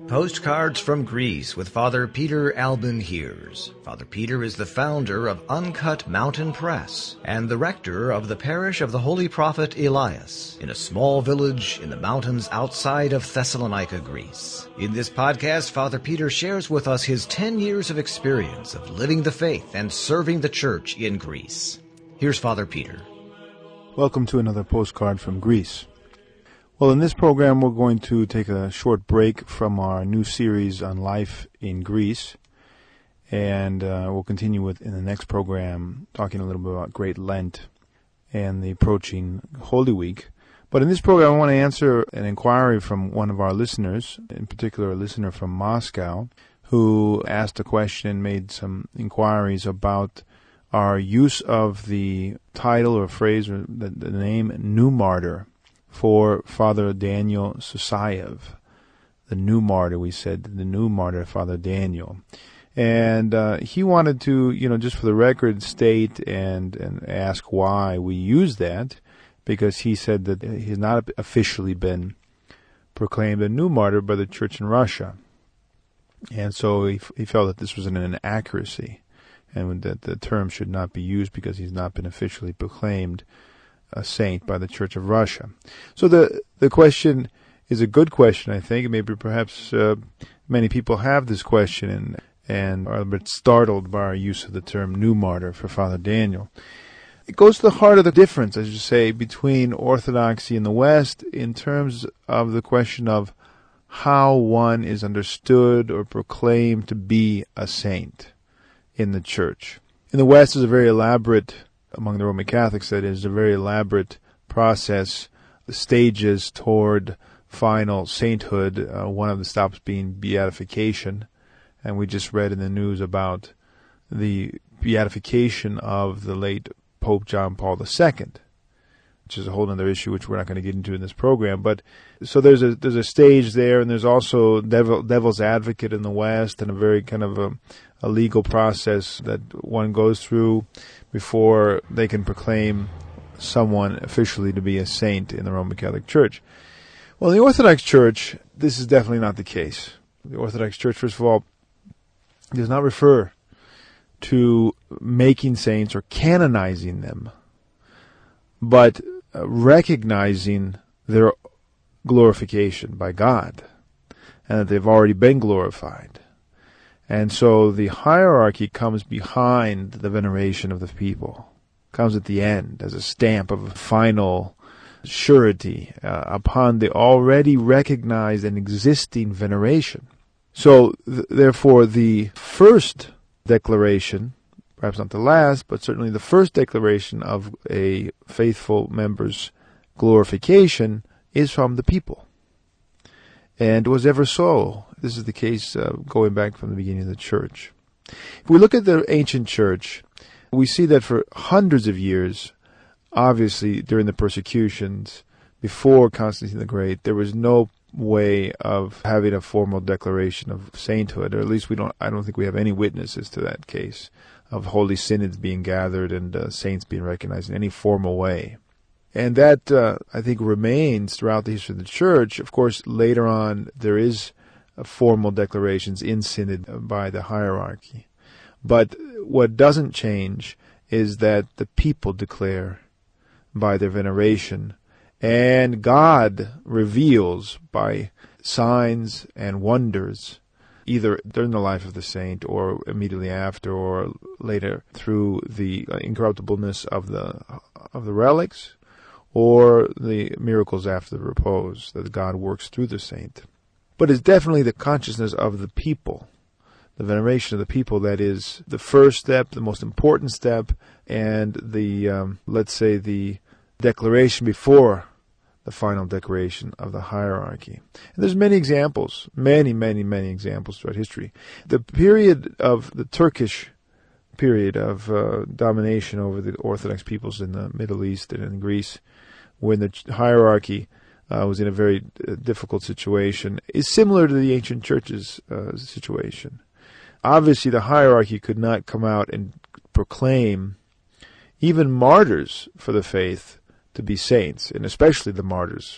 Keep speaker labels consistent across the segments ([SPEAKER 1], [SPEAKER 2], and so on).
[SPEAKER 1] Postcards from Greece with Father Peter Alban Heers. Father Peter is the founder of Uncut Mountain Press and the rector of the parish of the Holy Prophet Elias in a small village in the mountains outside of Thessalonica, Greece. In this podcast, Father Peter shares with us his 10 years of experience of living the faith and serving the church in Greece. Here's Father Peter.
[SPEAKER 2] Welcome to another postcard from Greece. Well, in this program, we're going to take a short break from our new series on life in Greece, and we'll continue in the next program talking a little bit about Great Lent and the approaching Holy Week. But in this program, I want to answer an inquiry from one of our listeners, in particular a listener from Moscow, who asked a question, made some inquiries about our use of the title or phrase or the name New Martyr for Father Daniel Susayev. The new martyr, we said, the new martyr, Father Daniel. And he wanted to, just for the record, state and ask why we use that, because he said that he's not officially been proclaimed a new martyr by the church in Russia. And so he felt that this was an inaccuracy, and that the term should not be used because he's not been officially proclaimed a saint by the Church of Russia. So the question is a good question, I think. Maybe perhaps many people have this question and are a bit startled by our use of the term new martyr for Father Daniel. It goes to the heart of the difference, as you say, between Orthodoxy in the West in terms of the question of how one is understood or proclaimed to be a saint in the Church. In the West, there's a very elaborate, among the Roman Catholics, that is, a very elaborate process, the stages toward final sainthood, one of the stops being beatification. And we just read in the news about the beatification of the late Pope John Paul II, which is a whole other issue which we're not going to get into in this program. But so there's a stage there, and there's also devil's advocate in the West, and a very kind of a legal process that one goes through before they can proclaim someone officially to be a saint in the Roman Catholic Church. Well, in the Orthodox Church, this is definitely not the case. The Orthodox Church, first of all, does not refer to making saints or canonizing them, but recognizing their glorification by God, and that they've already been glorified. And so the hierarchy comes behind the veneration of the people, comes at the end as a stamp of final surety upon the already recognized and existing veneration. So therefore the first declaration, perhaps not the last, but certainly the first declaration of a faithful member's glorification is from the people. And was ever so. This is the case going back from the beginning of the Church. If we look at the ancient Church, we see that for hundreds of years, obviously during the persecutions, before Constantine the Great, there was no way of having a formal declaration of sainthood, or at least I don't think we have any witnesses to that case, of holy synods being gathered and saints being recognized in any formal way. And that, I think, remains throughout the history of the Church. Of course, later on, there is formal declarations in synod by the hierarchy. But what doesn't change is that the people declare by their veneration, and God reveals by signs and wonders, either during the life of the saint or immediately after or later through the incorruptibleness of the relics, or the miracles after the repose that God works through the saint. But it's definitely the consciousness of the people, the veneration of the people, that is the first step, the most important step, and the, let's say, the declaration before the final declaration of the hierarchy. And there's many examples, many examples throughout history. The period of the Turkish period of domination over the Orthodox peoples in the Middle East and in Greece, when the hierarchy was in a very difficult situation, is similar to the ancient church's situation. Obviously, the hierarchy could not come out and proclaim even martyrs for the faith to be saints, and especially the martyrs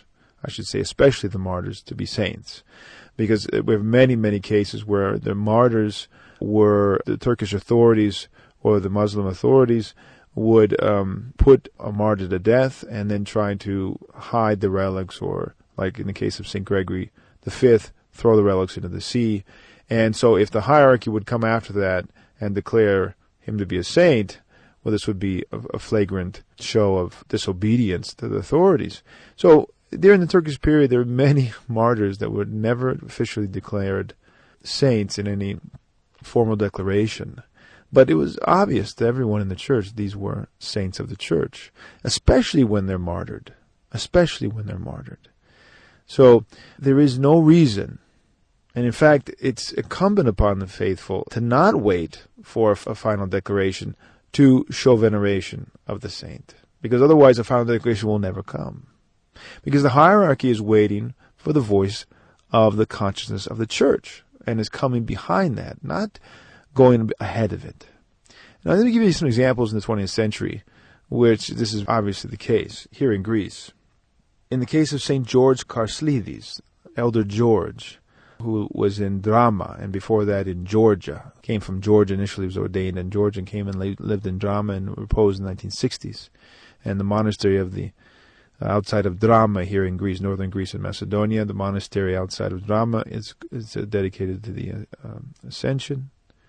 [SPEAKER 2] I should say especially the martyrs, to be saints. Because we have many, many cases where the martyrs were the Turkish authorities or the Muslim authorities would put a martyr to death and then try to hide the relics, or, like in the case of St. Gregory V, throw the relics into the sea. And so if the hierarchy would come after that and declare him to be a saint, well, this would be a flagrant show of disobedience to the authorities. So during the Turkish period, there were many martyrs that were never officially declared saints in any formal declaration. But it was obvious to everyone in the church these were saints of the church, especially when they're martyred. Especially when they're martyred. So there is no reason, and in fact it's incumbent upon the faithful to not wait for a final declaration to show veneration of the saint, because otherwise a final declaration will never come. Because the hierarchy is waiting for the voice of the consciousness of the church, and is coming behind that, not going ahead of it. Now let me give you some examples in the 20th century, which this is obviously the case, here in Greece. In the case of St. George Karslidis, Elder George, who was in Drama, and before that in Georgia, came from Georgia, initially was ordained in Georgia, and came and lived in Drama and reposed in the 1960s. And the monastery of the outside of Drama here in Greece, northern Greece and Macedonia, the monastery outside of Drama is dedicated to the Ascension.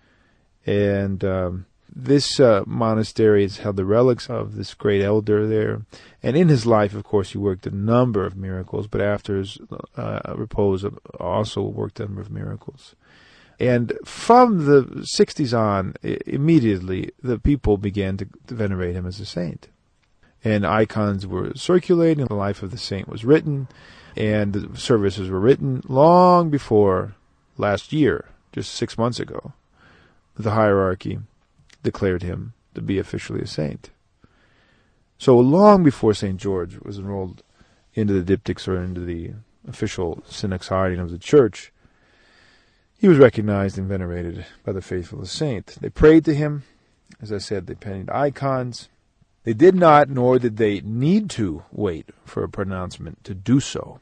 [SPEAKER 2] And this monastery has held the relics of this great elder there. And in his life, of course, he worked a number of miracles, but after his repose also worked a number of miracles. And from the 60s on, immediately, the people began to venerate him as a saint. And icons were circulating, the life of the saint was written, and the services were written long before last year, just 6 months ago. The hierarchy declared him to be officially a saint. So long before St. George was enrolled into the diptychs or into the official synaxarion of the church, he was recognized and venerated by the faithful as saint. They prayed to him. As I said, they painted icons. They did not, nor did they need to, wait for a pronouncement to do so.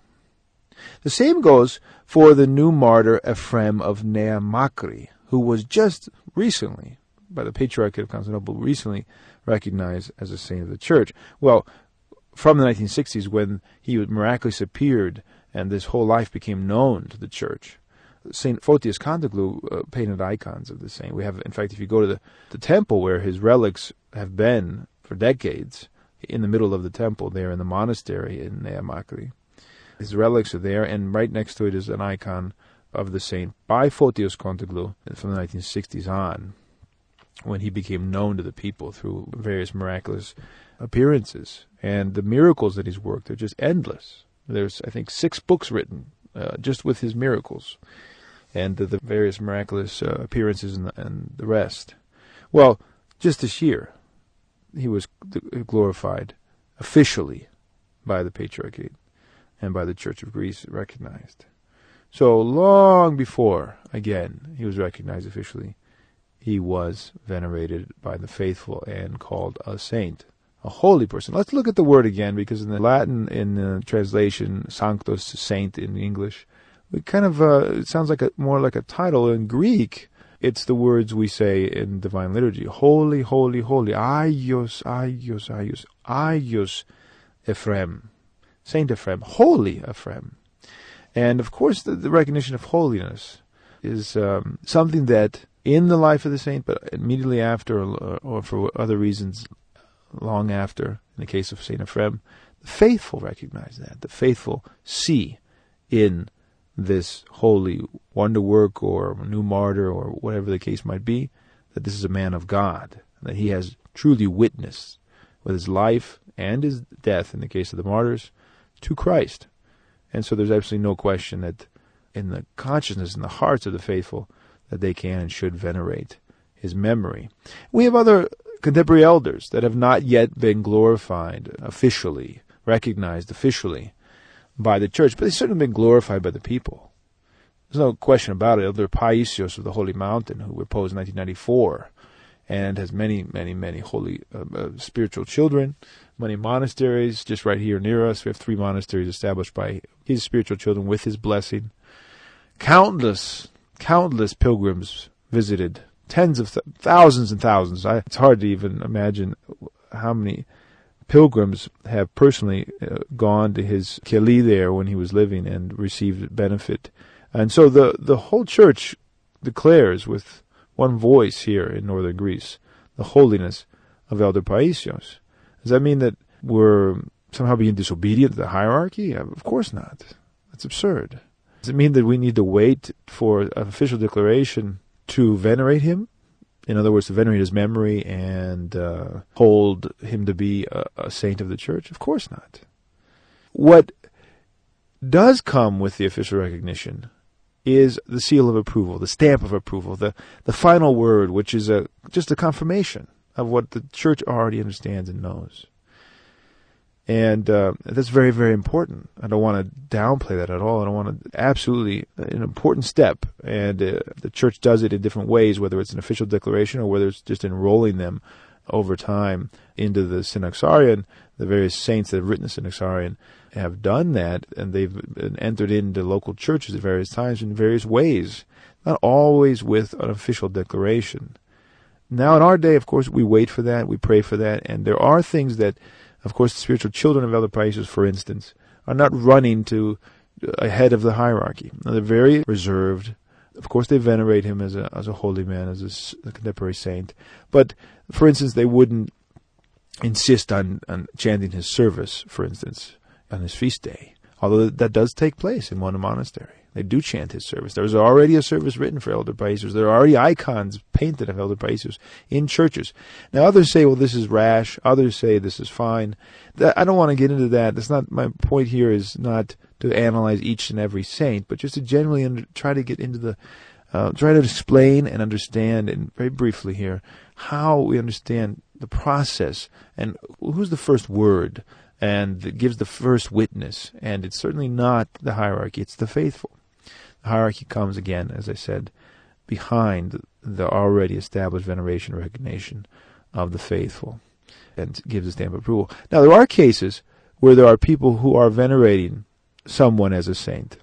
[SPEAKER 2] The same goes for the new martyr Ephrem of Nea Makri, who was just recently, by the Patriarchate of Constantinople, recently recognized as a saint of the church. Well, from the 1960s, when he miraculously appeared and this whole life became known to the church, St. Photius Contoglou painted icons of the saint. We have, in fact, if you go to the temple where his relics have been for decades, in the middle of the temple there in the monastery in Nea Makri, his relics are there, and right next to it is an icon of the saint by Photius Contoglou from the 1960s on, when he became known to the people through various miraculous appearances. And the miracles that he's worked are just endless. There's, I think, 6 books written just with his miracles and the various miraculous appearances and the rest. Well, just this year, he was glorified officially by the Patriarchate and by the Church of Greece, recognized. So long before, again, he was recognized officially, he was venerated by the faithful and called a saint, a holy person. Let's look at the word again, because in the Latin, in the translation, sanctus, saint in English, we kind of, it sounds like more like a title. In Greek, it's the words we say in Divine Liturgy, holy, holy, holy, Aios, Aios, Aios, Aios Ephrem, Saint Ephrem, holy Ephrem. And of course, the recognition of holiness is something that in the life of the saint, but immediately after, or for other reasons, long after, in the case of Saint Ephrem, the faithful recognize that. The faithful see in this holy wonder work or new martyr or whatever the case might be, that this is a man of God, that he has truly witnessed with his life and his death, in the case of the martyrs, to Christ. And so there's absolutely no question that in the consciousness, in the hearts of the faithful, that they can and should venerate his memory. We have other contemporary elders that have not yet been glorified officially, recognized officially by the church, but they've certainly been glorified by the people. There's no question about it. Elder Paisios of the Holy Mountain, who reposed in 1994, and has many, many, many holy spiritual children, many monasteries. Just right here near us, we have 3 monasteries established by his spiritual children with his blessing. Countless pilgrims visited, tens of thousands and thousands. It's hard to even imagine how many pilgrims have personally gone to his keli there when he was living and received benefit. And so the whole church declares with one voice here in northern Greece the holiness of Elder Paisios. Does that mean that we're somehow being disobedient to the hierarchy? Of course not. That's absurd. Does it mean that we need to wait for an official declaration to venerate him? In other words, to venerate his memory and hold him to be a saint of the church? Of course not. What does come with the official recognition is the seal of approval, the stamp of approval, the final word, which is just a confirmation of what the church already understands and knows. And that's very, very important. I don't want to downplay that at all. I don't want to. Absolutely an important step. And the church does it in different ways, whether it's an official declaration or whether it's just enrolling them over time into the Synaxarion. The various saints that have written the Synaxarion have done that, and they've entered into local churches at various times in various ways, not always with an official declaration. Now, in our day, of course, we wait for that, we pray for that, and there are things that, of course, the spiritual children of Elder Paisios, for instance, are not running to ahead of the hierarchy. Now, they're very reserved. Of course, they venerate him as a holy man, as a contemporary saint. But, for instance, they wouldn't insist on chanting his service, for instance, on his feast day, although that does take place in one monastery. They do chant his service. There's already a service written for Elder Paisios. There are already icons painted of Elder Paisios in churches. Now, others say, well, this is rash. Others say this is fine. I don't want to get into that. That's not my point here. Is not to analyze each and every saint, but just to generally try to get into the, try to explain and understand, and very briefly here, how we understand the process and who's the first word and that gives the first witness. And it's certainly not the hierarchy. It's the faithful. The hierarchy comes, again, as I said, behind the already established veneration and recognition of the faithful, and gives a stamp of approval. Now, there are cases where there are people who are venerating someone as a saint.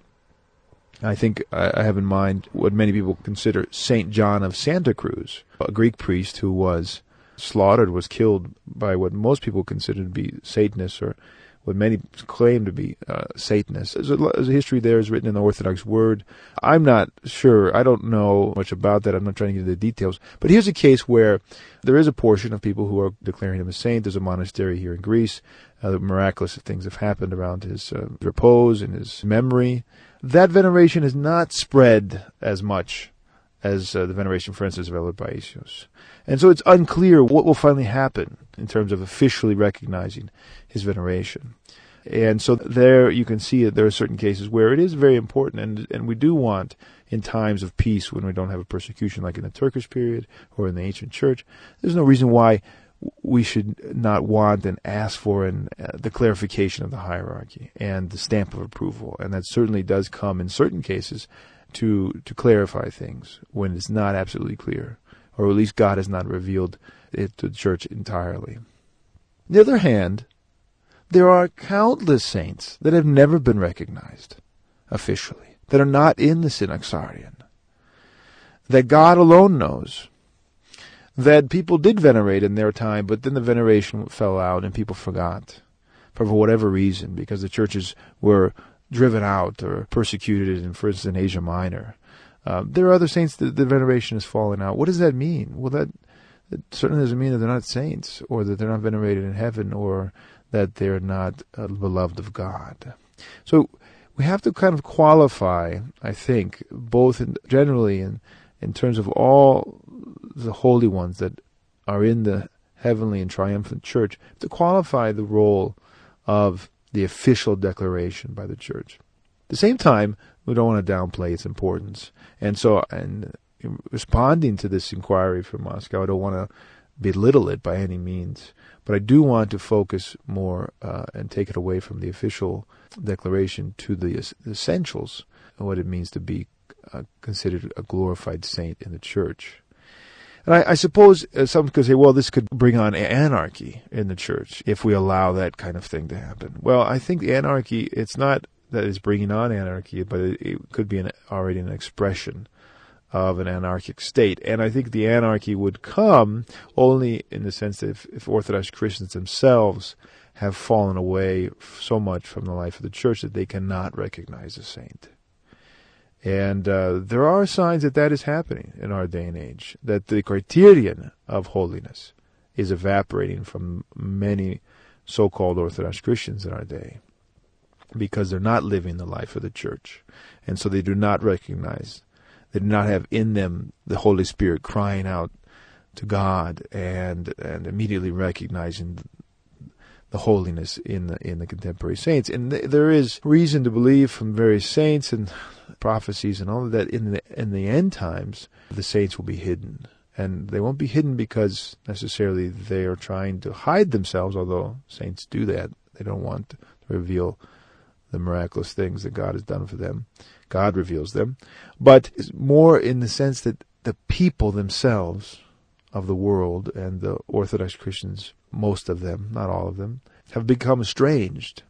[SPEAKER 2] I think I have in mind what many people consider Saint John of Santa Cruz, a Greek priest who was slaughtered, was killed by what most people consider to be Satanists, or what many claim to be Satanists. There's a history there is written in the Orthodox Word. I'm not sure. I don't know much about that. I'm not trying to get into the details. But here's a case where there is a portion of people who are declaring him a saint. There's a monastery here in Greece. Miraculous things have happened around his repose and his memory. That veneration is not spread as much as the veneration, for instance, of Elder Paisios. And so it's unclear what will finally happen in terms of officially recognizing his veneration. And so there you can see that there are certain cases where it is very important, and we do want, in times of peace when we don't have a persecution like in the Turkish period or in the ancient church, there's no reason why we should not want and ask for the clarification of the hierarchy and the stamp of approval. And that certainly does come in certain cases to clarify things when it's not absolutely clear, or at least God has not revealed it to the church entirely. On the other hand, there are countless saints that have never been recognized officially, that are not in the Synaxarion, that God alone knows, that people did venerate in their time, but then the veneration fell out and people forgot for whatever reason, because the churches were driven out or persecuted in, for instance, in Asia Minor. There are other saints that the veneration has fallen out. What does that mean? Well, that certainly doesn't mean that they're not saints, or that they're not venerated in heaven, or that they're not beloved of God. So we have to kind of qualify, I think, both generally and in terms of all the holy ones that are in the heavenly and triumphant church, to qualify the role of the official declaration by the church. At the same time, we don't want to downplay its importance. And so, in responding to this inquiry from Moscow, I don't want to belittle it by any means, but I do want to focus more and take it away from the official declaration to the essentials of what it means to be considered a glorified saint in the church. And I suppose some could say, well, this could bring on anarchy in the church if we allow that kind of thing to happen. Well, I think the anarchy, it's not that it's bringing on anarchy, but it could be already an expression of an anarchic state. And I think the anarchy would come only in the sense that if Orthodox Christians themselves have fallen away so much from the life of the church that they cannot recognize a saint. And there are signs that is happening in our day and age, that the criterion of holiness is evaporating from many so-called Orthodox Christians in our day, because they're not living the life of the church. And so they do not recognize, they do not have in them the Holy Spirit crying out to God and immediately recognizing the holiness in the contemporary saints. And there is reason to believe from various saints and prophecies and all of that in the end times the saints will be hidden. And they won't be hidden because necessarily they are trying to hide themselves, although saints do that. They don't want to reveal the miraculous things that God has done for them. God reveals them. But it's more in the sense that the people themselves of the world and the Orthodox Christians, most of them, not all of them, have become estranged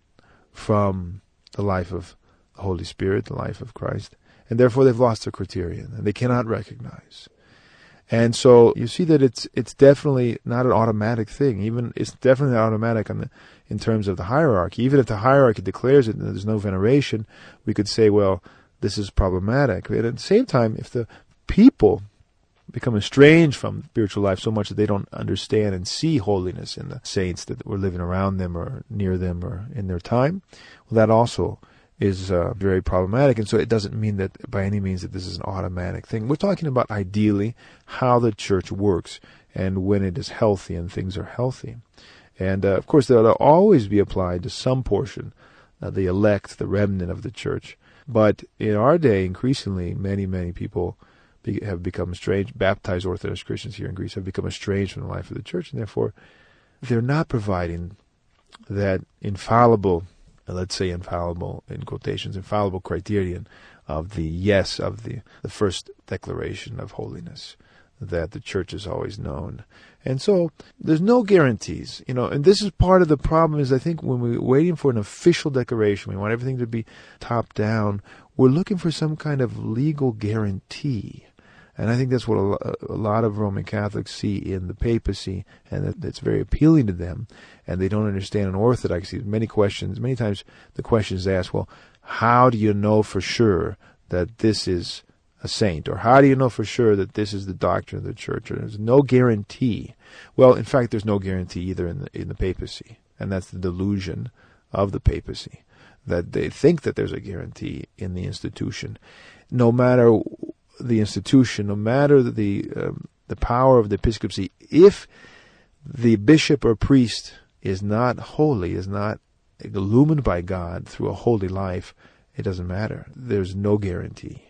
[SPEAKER 2] from the life of the Holy Spirit, the life of Christ, and therefore they've lost their criterion, and they cannot recognize. And so you see that it's definitely not an automatic thing. Even it's definitely not automatic in terms of the hierarchy. Even if the hierarchy declares it and there's no veneration, we could say, well, this is problematic. But at the same time, if the people become estranged from spiritual life so much that they don't understand and see holiness in the saints that were living around them or near them or in their time, well, that also is very problematic. And so it doesn't mean that by any means that this is an automatic thing. We're talking about ideally how the church works and when it is healthy and things are healthy. And of course that will always be applied to some portion, the elect, the remnant of the church. But in our day, increasingly, many people have become estranged. Baptized Orthodox Christians here in Greece have become estranged from the life of the church, and therefore they're not providing that infallible, let's say infallible in quotations, infallible criterion of the yes of the first declaration of holiness that the church has always known. And so there's no guarantees, and this is part of the problem is I think when we're waiting for an official declaration, we want everything to be top down, we're looking for some kind of legal guarantee. And I think that's what a lot of Roman Catholics see in the papacy, and that's very appealing to them. And they don't understand in Orthodoxy. Many times the question is asked, well, how do you know for sure that this is a saint? Or how do you know for sure that this is the doctrine of the church? Or there's no guarantee. Well, in fact, there's no guarantee either in the papacy. And that's the delusion of the papacy, that they think that there's a guarantee in the institution. No matter the institution, no matter the power of the episcopacy, if the bishop or priest is not holy, is not illumined by God through a holy life, it doesn't matter. There's no guarantee.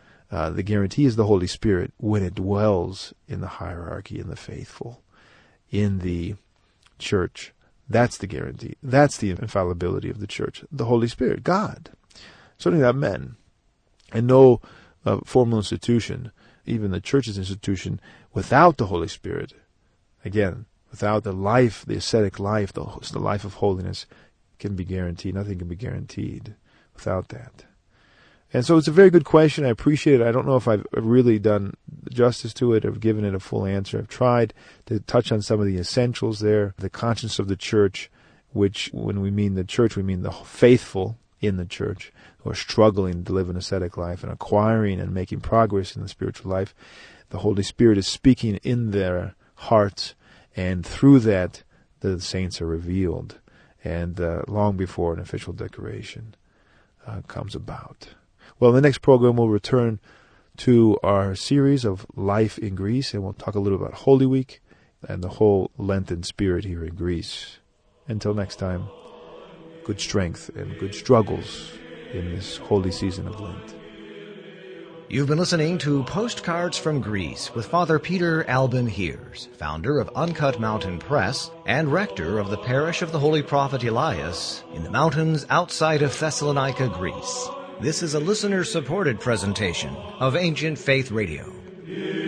[SPEAKER 2] The guarantee is the Holy Spirit when it dwells in the hierarchy, in the faithful, in the church. That's the guarantee. That's the infallibility of the church. The Holy Spirit, God. Certainly not men. And no formal institution, even the church's institution, without the Holy Spirit, again, without the life, the ascetic life, the life of holiness, can be guaranteed. Nothing can be guaranteed without that. And so it's a very good question. I appreciate it. I don't know if I've really done justice to it or given it a full answer. I've tried to touch on some of the essentials there. The conscience of the church, which when we mean the church, we mean the faithful in the church who are struggling to live an ascetic life and acquiring and making progress in the spiritual life. The Holy Spirit is speaking in their hearts, and through that the saints are revealed, and long before an official declaration comes about. Well, in the next program we'll return to our series of life in Greece, and we'll talk a little about Holy Week and the whole Lenten spirit here in Greece. Until next time, good strength and good struggles in this holy season of Lent.
[SPEAKER 1] You've been listening to Postcards from Greece with Father Peter Alban Heers, founder of Uncut Mountain Press and rector of the parish of the Holy Prophet Elias in the mountains outside of Thessalonica, Greece. This is a listener-supported presentation of Ancient Faith Radio.